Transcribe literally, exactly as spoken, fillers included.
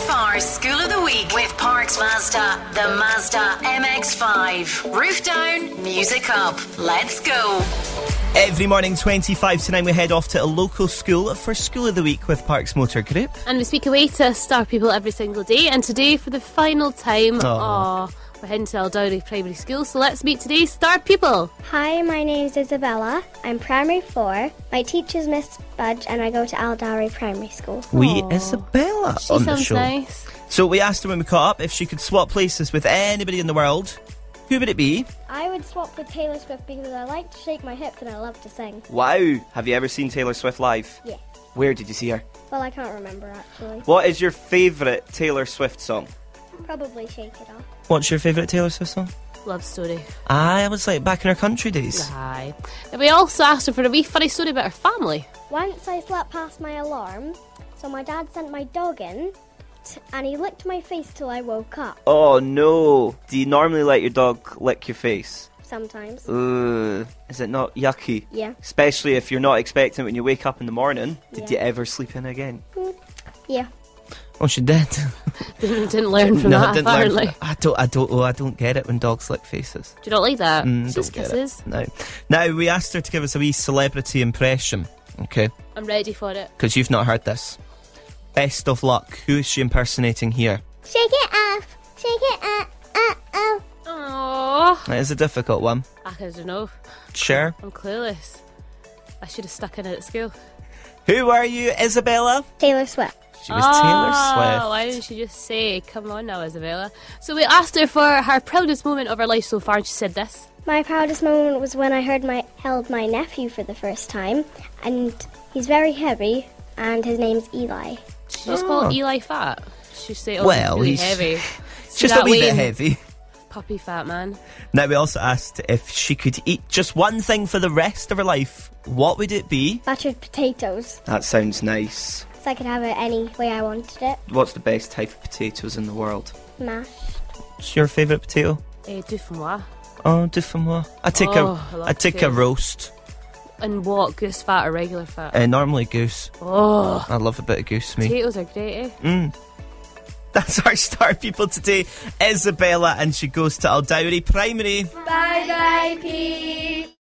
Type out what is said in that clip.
F R School of the Week with Parks Mazda. The Mazda M X five. Roof down, music up. Let's go. Every morning, twenty-five to nine, we head off to a local school for School of the Week with Parks Motor Group. And we speak away to star people every single day. And today, for the final time, Aww. Aww, we're heading to Aldowrie Primary School. So let's meet today's star people. Hi, my name's Isabella. I'm primary four. My teacher's Miss Budge, and I go to Aldowrie Primary School. We Aww. Isabella She on the sounds show. nice. So we asked her when we caught up if she could swap places with anybody in the world. Who would it be? I would swap with Taylor Swift because I like to shake my hips and I love to sing. Wow. Have you ever seen Taylor Swift live? Yeah. Where did you see her? Well, I can't remember actually. What is your favourite Taylor Swift song? Probably Shake It Off. What's your favourite Taylor Swift song? Love story. I was like back in her country days. Aye. And we also asked her for a wee funny story about her family. Once I slept past my alarm, so my dad sent my dog in, t- and he licked my face till I woke up. Oh no. Do you normally let your dog lick your face? Sometimes. Ugh. Is it not yucky? Yeah. Especially if you're not expecting it when you wake up in the morning. Did Yeah. you ever sleep in again? Yeah. Oh, she did. Didn't, didn't learn from no, that, I didn't learn from apparently. that. I don't, I don't, oh, I don't get it when dogs lick faces. Do you not like that? Mm, It's don't just get kisses. it. No. Now, we asked her to give us a wee celebrity impression, okay? I'm ready for it. Because you've not heard this. Best of luck. Who is she impersonating here? Shake it off. Shake it off. Uh, oh. Aww. It is a difficult one. I don't know. Sure. I'm clueless. I should have stuck in it at school. Who are you, Isabella? Taylor Swift. She was oh, Taylor Swift. Why didn't she just say, come on now, Isabella? So we asked her for her proudest moment of her life so far, and she said this. My proudest moment was when I heard my held my nephew for the first time, and he's very heavy, and his name's Eli. She just Oh. called Eli fat. She say, oh, Well, really he's heavy. Just that a wee bit Wayne- heavy. Puppy fat man. Now, we also asked if she could eat just one thing for the rest of her life. What would it be? Buttered potatoes, That sounds nice. so I could have it any way I wanted it. What's the best type of potatoes in the world? Mashed. What's your favourite potato? Eh, du for moi. Oh, du for moi. I take Oh, I a, love I take a potatoes. roast. And what? Goose fat or regular fat? Uh, normally goose. oh, I love a bit of goose meat. potatoes are great, eh? Mm. That's our star people today, Isabella, and she goes to Aldowrie Primary. Bye bye, Pete.